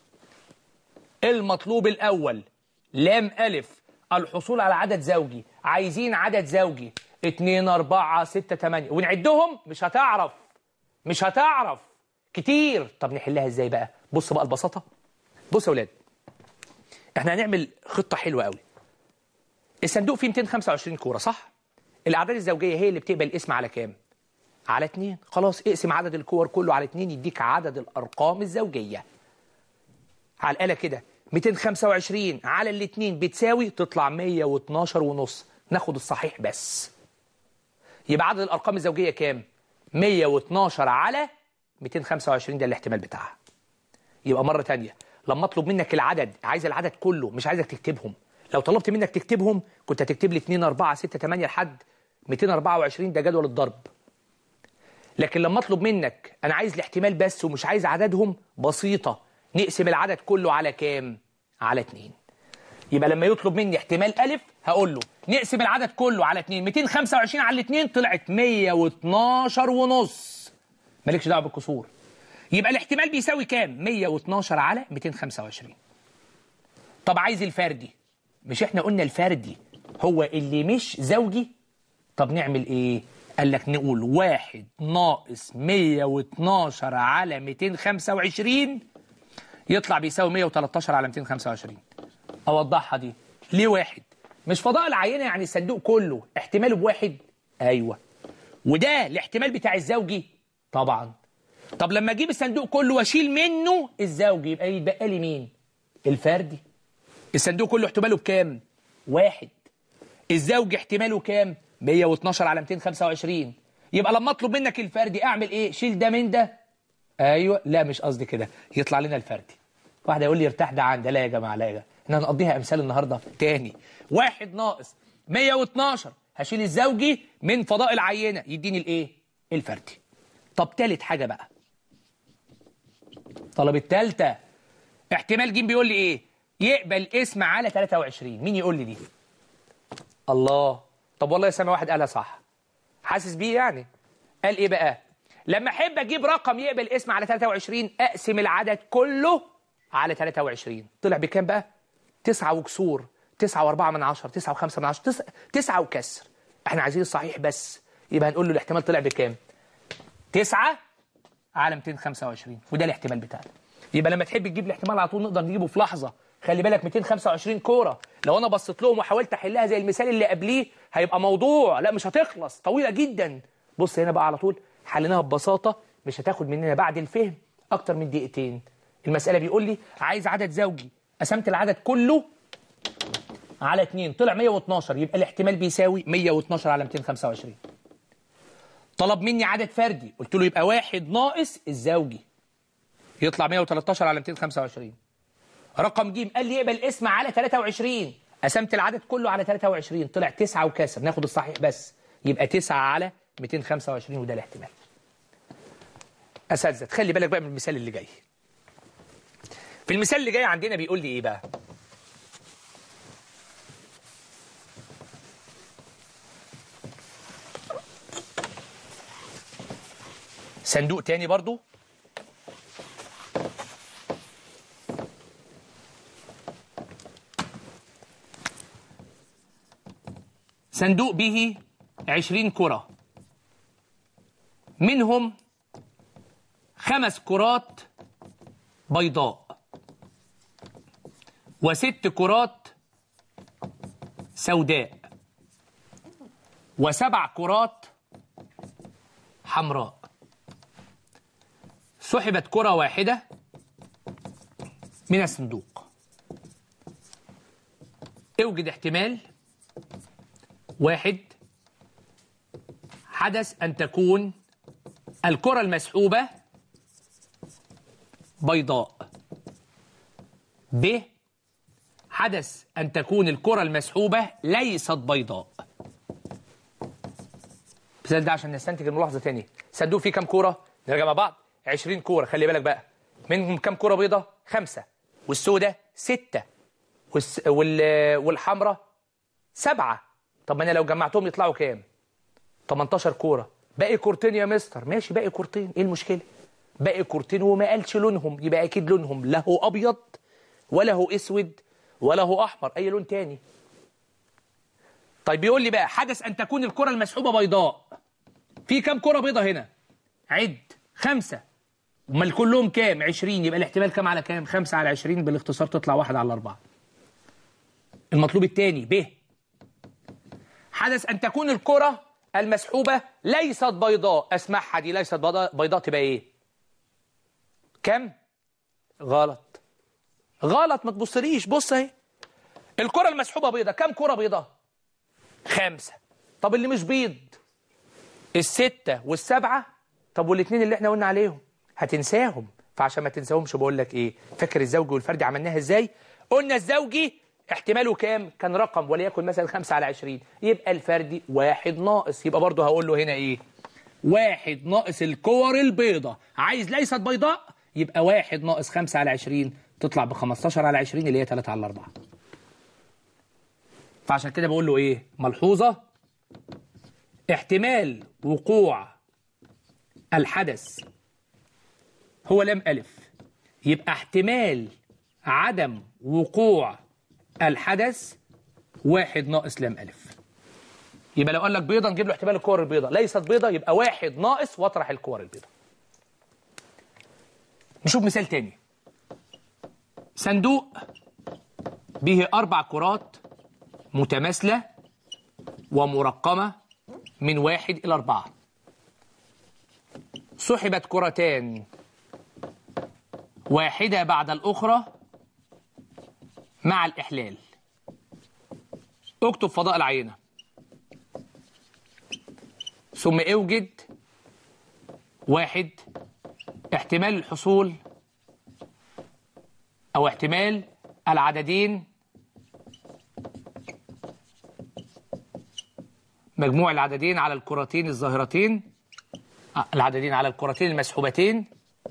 المطلوب الأول لام ألف الحصول على عدد زوجي. عايزين عدد زوجي اتنين، أربعة، ستة، تمانية، ونعدهم. مش هتعرف مش هتعرف كتير. طب نحلها ازاي بقى؟ بص بقى البساطة. بص يا ولاد، احنا هنعمل خطة حلوة قوي. الصندوق فيه مئتين وخمسة وعشرين كورة صح؟ الأعداد الزوجية هي اللي بتقبل اسم على كام؟ على اتنين. خلاص اقسم عدد الكور كله على اتنين يديك عدد الأرقام الزوجية. على الآلة كده مئتين وخمسة وعشرين على الاتنين بتساوي، تطلع مية واتناشر ونص. ناخد الصحيح بس. يبقى عدد الأرقام الزوجية كام؟ مية واتناشر على مئتين وخمسة وعشرين، ده الاحتمال بتاعها. يبقى مرة تانية لما اطلب منك العدد، عايز العدد كله مش عايزك تكتبهم. لو طلبت منك تكتبهم كنت هتكتب لي اتنين، أربعة، ستة، تمانية لحد مئتين وأربعة وعشرين، ده جدول الضرب. لكن لما اطلب منك انا عايز الاحتمال بس ومش عايز عددهم، بسيطة، نقسم العدد كله على كام؟ على اتنين. يبقى لما يطلب مني احتمال ألف هقول له نقسم العدد كله على اتنين. مئتين وخمسة وعشرين على اتنين طلعت مية واتناشر ونص. مالكش دعوه بالكسور. يبقى الاحتمال بيساوي كام؟ مية واتناشر على مئتين وخمسة وعشرين. طب عايز الفردي. مش احنا قلنا الفردي هو اللي مش زوجي؟ طب نعمل ايه؟ قال لك نقول واحد ناقص مية واتناشر على مئتين وخمسة وعشرين يطلع بيساوي مية وتلتاشر على مئتين وخمسة وعشرين. اوضحها دي. ليه واحد؟ مش فضاء العينة يعني الصندوق كله احتماله بواحد؟ ايوه. وده الاحتمال بتاع الزوجي؟ طبعا. طب لما اجيب الصندوق كله واشيل منه الزوجي يبقى يتبقى لي مين؟ الفردي. الصندوق كله احتماله بكام؟ واحد. الزوجي احتماله كام؟ مية واتناشر على مئتين وخمسة وعشرين. يبقى لما اطلب منك الفردي اعمل ايه؟ شيل ده من ده. ايوه. لا مش قصدي كده، يطلع لنا الفردي. واحد يقول لي ارتاح ده عن ده. لا يا جماعه، لا يا جماعه، احنا هنقضيها امثال النهارده تاني. واحد ناقص مية واتناشر هشيل الزوجي من فضاء العينه يديني الايه؟ الفردي. طب تالت حاجه بقى. طلب التالتة احتمال ج بيقول لي ايه؟ يقبل اسم على تلاتة وعشرين. مين يقول لي دي؟ الله. طب والله يا سامع واحد قالها صح، حاسس بيه يعني. قال ايه بقى؟ لما احب اجيب رقم يقبل اسم على تلاتة وعشرين اقسم العدد كله على تلاتة وعشرين. طلع بكام بقى؟ تسعة وكسور، تسعة واربعة من عشرة، تسعة وخمسة من عشرة، تسعة, تسعة وكسر. احنا عايزين الصحيح بس. يبقى هنقول له الاحتمال طلع بكام؟ تسعة على مئتين وخمسة وعشرين، وده الاحتمال بتاعنا. يبقى لما تحب تجيب الاحتمال على طول نقدر نجيبه في لحظه. خلي بالك مئتين وخمسة وعشرين كوره، لو انا بصيت لهم وحاولت احلها زي المثال اللي قبليه هيبقى موضوع، لا مش هتخلص، طويله جدا. بص هنا بقى على طول حليناها ببساطه، مش هتاخد مننا بعد الفهم اكتر من دقيقتين. المساله بيقول لي عايز عدد زوجي، قسمت العدد كله على اتنين طلع مية واتناشر، يبقى الاحتمال بيساوي مية واتناشر على مئتين وخمسة وعشرين. طلب مني عدد فردي، قلت له يبقى واحد ناقص الزوجي، يطلع مية وتلتاشر على مئتين وخمسة وعشرين. رقم ج قال لي يقبل الاسم على تلاتة وعشرين، قسمت العدد كله على تلاتة وعشرين طلع تسعة وكسر، ناخد الصحيح بس، يبقى تسعة على مئتين وخمسة وعشرين، وده الاحتمال. اساتذه خلي بالك بقى من المثال اللي جاي. في المثال اللي جاي عندنا بيقول لي ايه بقى؟ صندوق تاني برضو، صندوق به عشرين كرة، منهم خمس كرات بيضاء وست كرات سوداء وسبع كرات حمراء. سحبت كرة واحدة من الصندوق. اوجد احتمال واحد، حدث أن تكون الكرة المسحوبة بيضاء. ب، حدث أن تكون الكرة المسحوبة ليست بيضاء. بس ده عشان نستنتج الملاحظة تاني. صندوق فيه كام كرة؟ نرجع مع بعض. عشرين كورة، خلي بالك بقى، منهم كام كورة بيضة؟ خمسة، والسوداء ستة، والس... وال... والحمراء سبعة. طب ما أنا لو جمعتهم يطلعوا كام؟ تمنتاشر كورة. باقي كورتين يا مستر. ماشي باقي كورتين، إيه المشكلة؟ باقي كورتين وما قالش لونهم، يبقى أكيد لونهم له أبيض وله أسود وله أحمر، أي لون تاني. طيب بيقول لي بقى حدث أن تكون الكرة المسحوبة بيضاء. في كام كرة بيضة هنا؟ عد. خمسة. امال كلهم كام؟ عشرين، يبقى الاحتمال كام على كام؟ خمسة على عشرين، بالاختصار تطلع واحد على أربعة. المطلوب الثاني ب، حدث أن تكون الكرة المسحوبة ليست بيضاء. أسمعها دي، ليست بيضاء تبقى إيه؟ كم؟ غلط غلط، ما تبصليش، بص أهي. الكرة المسحوبة بيضاء، كم كرة بيضاء؟ خمسة. طب اللي مش بيض؟ الستة والسبعة. طب والاثنين اللي احنا قلنا عليهم هتنساهم، فعشان ما تنساهمش بقول لك ايه، فاكر الزوجي والفردي عملناها ازاي؟ قلنا الزوجي احتماله كام؟ كان رقم وليكن مثلا خمسة على عشرين، يبقى الفردي واحد ناقص، يبقى برضه هقول له هنا ايه؟ واحد ناقص الكور البيضاء. عايز ليست بيضاء، يبقى واحد ناقص خمسة على عشرين تطلع ب خمستاشر على عشرين اللي هي تلاتة على أربعة. فعشان كده بقول له ايه؟ ملحوظة، احتمال وقوع الحدث هو لام ألف، يبقى احتمال عدم وقوع الحدث واحد ناقص لام ألف. يبقى لو قال لك بيضة نجيب له احتمال الكور البيضة، ليست بيضة يبقى واحد ناقص واطرح الكور البيضة. نشوف مثال تاني. صندوق به أربع كرات متماثلة ومرقمة من واحد إلى أربعة. سحبت كرتان واحدة بعد الأخرى مع الإحلال. اكتب فضاء العينة، ثم اوجد واحد احتمال الحصول أو احتمال العددين، مجموع العددين على الكرتين الظاهرتين، العددين على الكرتين المسحوبتين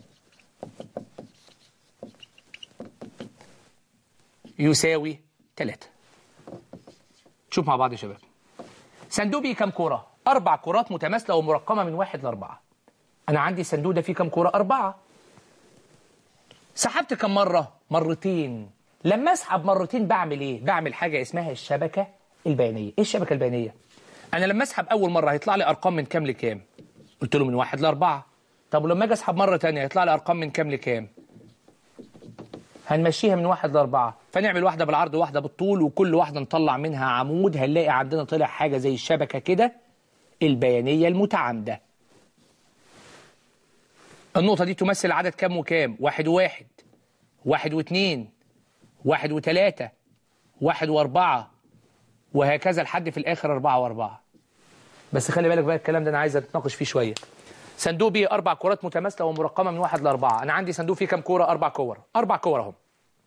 يساوي ثلاثة. شوف مع بعض يا شباب. صندوق بيه كم كرة؟ أربع كرات متماثلة ومرقمة من واحد لأربعة. أنا عندي الصندوق ده فيه كم كرة؟ أربعة. سحبت كم مرة؟ مرتين. لما أسحب مرتين بعمل إيه؟ بعمل حاجة اسمها الشبكة البيانية. إيه الشبكة البيانية؟ أنا لما أسحب أول مرة هيطلع لي أرقام من كام لكام؟ قلت له من واحد لأربعة. طب ولما أجي أسحب مرة تانية هيطلع لي أرقام من كام لكام؟ هنمشيها من واحد لأربعة، فنعمل واحدة بالعرض وواحدة بالطول، وكل واحدة نطلع منها عمود. هنلاقي عندنا طلع حاجة زي الشبكة كده، البيانية المتعامدة. النقطة دي تمثل عدد كام وكام؟ واحد وواحد، واحد واثنين، واحد وثلاثة، واحد وأربعة، وهكذا لحد في الآخر أربعة وأربعة. بس خلي بالك بقى الكلام ده أنا عايز أتناقش فيه شوية. صندوق بيه أربع كرات متماثلة ومرقمة من واحد لأربعة. أنا عندي صندوق فيه كام كورة؟ أربع كور. أربع كور أهم.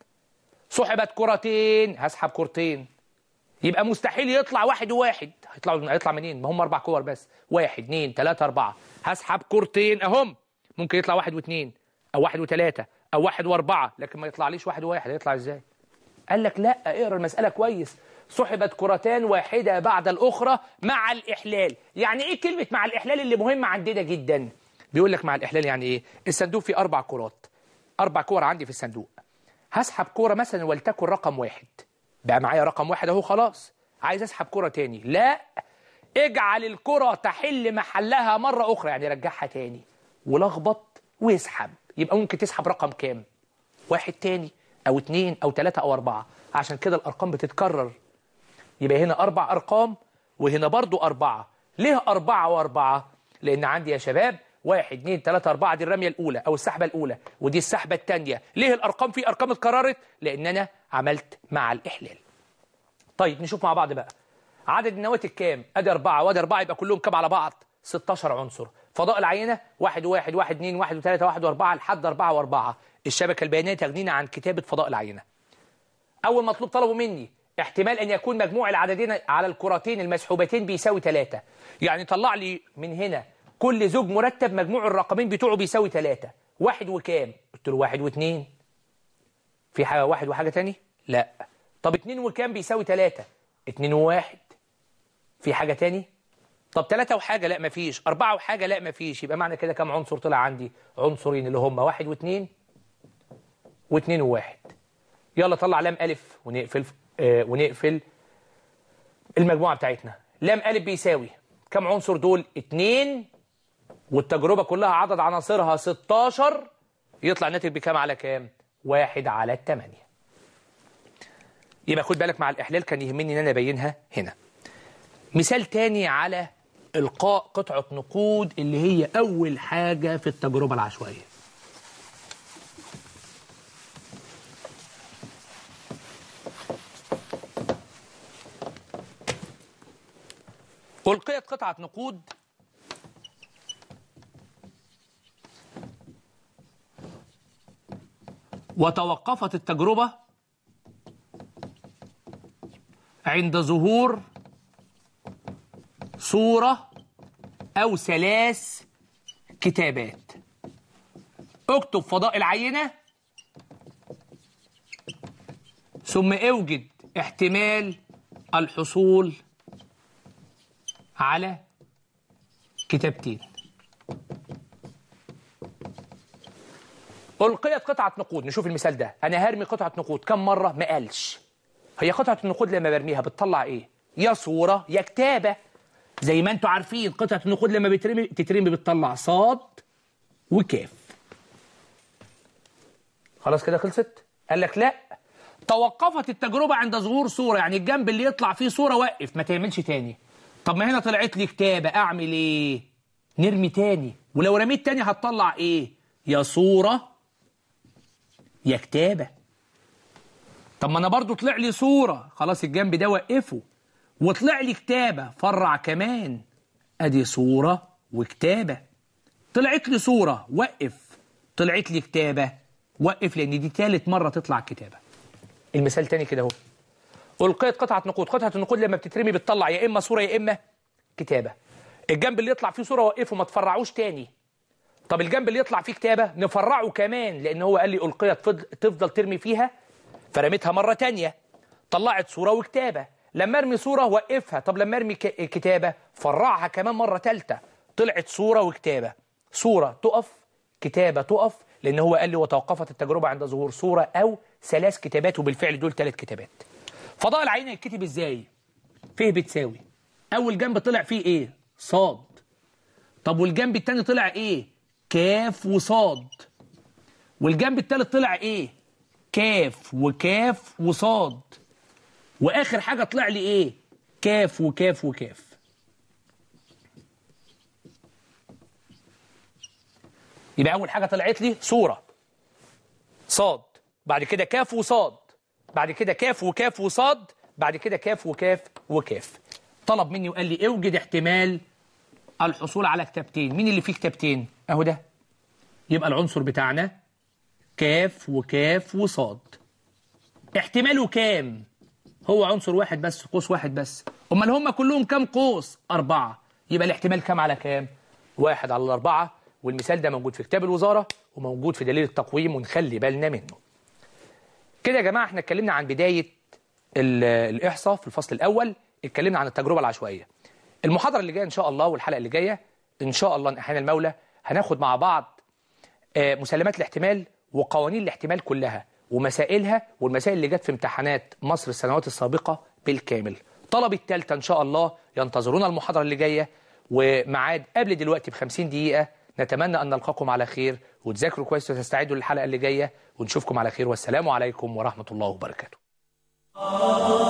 سحبت كرتين، هسحب كورتين. يبقى مستحيل يطلع واحد وواحد. هيطلعوا هيطلع منين؟ ما هم أربع كور بس. واحد، اثنين، ثلاثة، أربعة. هسحب كورتين أهم. ممكن يطلع واحد واثنين، أو واحد وثلاثة، أو واحد وأربعة، لكن ما يطلعليش واحد وواحد. هيطلع إزاي؟ قال لك لا، اقرا المسألة كويس. سحبت كرتان واحدة بعد الأخرى مع الإحلال. يعني إيه كلمة مع الإحلال اللي مهمة عندنا جدا؟ بيقول لك مع الإحلال يعني إيه؟ الصندوق فيه أربع كرات، أربع كور عندي في الصندوق. هسحب كورة مثلا ولتكن رقم واحد، بقى معايا رقم واحد أهو خلاص. عايز أسحب كورة تاني، لا، اجعل الكرة تحل محلها مرة أخرى، يعني رجعها تاني ولخبط ويسحب. يبقى ممكن تسحب رقم كام؟ واحد تاني، أو اتنين، أو تلاتة، أو أربعة. عشان كده الأرقام بتتكرر. يبقى هنا أربع أرقام، وهنا برضو أربعة. ليه أربعة وأربعة؟ لأن عندي يا شباب واحد، اتنين، تلاتة، أربعة، دي الرمية الأولى أو السحبة الأولى، ودي السحبة الثانية. ليه الأرقام في أرقام اتكررت؟ لأن أنا عملت مع الإحلال. طيب نشوف مع بعض بقى. عدد النواتج كام؟ أدي أربعة وأدي أربعة، يبقى كلهم كام على بعض؟ ستاشر عنصر. فضاء العينة واحد وواحد، واحد اثنين، واحد وثلاثة، واحد وأربعة، لحد أربعة وأربعة. الشبكة البيانية تغنينا عن كتابة فضاء العينة. أول مطلوب طلبوا مني احتمال أن يكون مجموع العددين على الكرتين المسحوبتين بيساوي ثلاثة. يعني طلع لي من هنا كل زوج مرتب مجموع الرقمين بتوعه بيساوي ثلاثة. واحد وكام؟ قلت له واحد واثنين. في حاجة واحد وحاجة تاني؟ لا. طب اتنين وكام بيساوي ثلاثة؟ اتنين وواحد. في حاجة تاني؟ طب ثلاثة وحاجة؟ لا مفيش. أربعة وحاجة؟ لا مفيش. يبقى معنى كده كام عنصر طلع عندي؟ عنصرين اللي هم واحد واثنين واثنين وواحد. يلا طلع لام ألف ونقفل آه ونقفل المجموعة بتاعتنا. لام ألف بيساوي كم عنصر دول؟ اتنين، والتجربة كلها عدد عناصرها ستاشر. يطلع الناتج بكام على كام؟ واحد على الثمانية. يبقى خد بالك مع الإحلال كان يهمني إن أنا أبينها هنا. مثال تاني على إلقاء قطعة نقود اللي هي أول حاجة في التجربة العشوائية. ألقيت قطعة نقود وتوقفت التجربة عند ظهور صورة أو ثلاث كتابات. اكتب فضاء العينة ثم اوجد احتمال الحصول على كتابتين. ألقيت قطعة نقود. نشوف المثال ده. أنا هرمي قطعة نقود كم مرة؟ ما قالش. هي قطعة النقود لما برميها بتطلع إيه؟ يا صورة يا كتابة. زي ما أنتوا عارفين قطعة النقود لما بترمي تترمي بتطلع صاد وكاف. خلاص كده خلصت؟ قال لك لا، توقفت التجربة عند ظهور صورة، يعني الجنب اللي يطلع فيه صورة وقف، ما تعملش تاني. طب ما هنا طلعت لي كتابة، أعمل إيه؟ نرمي تاني. ولو رميت تاني هتطلع إيه؟ يا صورة يا كتابة. طب ما أنا برضو طلع لي صورة، خلاص الجنب ده وقفه، وطلع لي كتابة، فرع كمان، أدي صورة وكتابة. طلعت لي صورة وقف، طلعت لي كتابة وقف، لأن دي ثالث مرة تطلع كتابة. المثال تاني كده اهو. ألقيت قطعة نقود. قطعة النقود لما بتترمي بتطلع يا إما صورة يا إما كتابة. الجنب اللي يطلع فيه صورة وقفه، ما تفرعوش تاني. طب الجنب اللي يطلع فيه كتابة نفرعه كمان، لأن هو قال لي ألقيت تفضل ترمي فيها، فرميتها مرة تانية طلعت صورة وكتابة. لما ارمي صورة وقفها. طب لما ارمي كتابة فرعها كمان مرة ثالثة، طلعت صورة وكتابة. صورة تقف، كتابة تقف، لأن هو قال لي وتوقفت التجربة عند ظهور صورة أو ثلاث كتابات، وبالفعل دول ثلاث كتابات. فضاء العينة يتكتب ازاي؟ فيه بتساوي أول جنب طلع فيه إيه؟ صاد. طب والجنب التاني طلع إيه؟ كاف وصاد. والجنب التالت طلع إيه؟ كاف وكاف وصاد، واخر حاجه طلع لي ايه؟ كاف وكاف وكاف. يبقى اول حاجه طلعت لي صوره صاد، بعد كده كاف وصاد، بعد كده كاف وكاف وصاد، بعد كده كاف وكاف وكاف. طلب مني وقال لي اوجد احتمال الحصول على كتابتين. مين اللي فيه كتابتين؟ اهو ده. يبقى العنصر بتاعنا كاف وكاف وصاد. احتماله كام؟ هو عنصر واحد بس، قوس واحد بس. امال هم كلهم كام قوس؟ أربعة. يبقى الاحتمال كام على كام؟ واحد على الأربعة. والمثال ده موجود في كتاب الوزارة وموجود في دليل التقويم، ونخلي بالنا منه. كده يا جماعة احنا اتكلمنا عن بداية الإحصاء في الفصل الأول، اتكلمنا عن التجربة العشوائية. المحاضرة اللي جاية إن شاء الله والحلقة اللي جاية إن شاء الله إن أحيانا المولى هناخد مع بعض مسلمات الاحتمال وقوانين الاحتمال كلها ومسائلها، والمسائل اللي جت في امتحانات مصر السنوات السابقة بالكامل. طلب التالتة إن شاء الله ينتظرونا المحاضرة اللي جاية، ومعاد قبل دلوقتي بخمسين دقيقة. نتمنى أن نلقاكم على خير وتذاكروا كويس وتستعدوا للحلقة اللي جاية، ونشوفكم على خير، والسلام عليكم ورحمة الله وبركاته.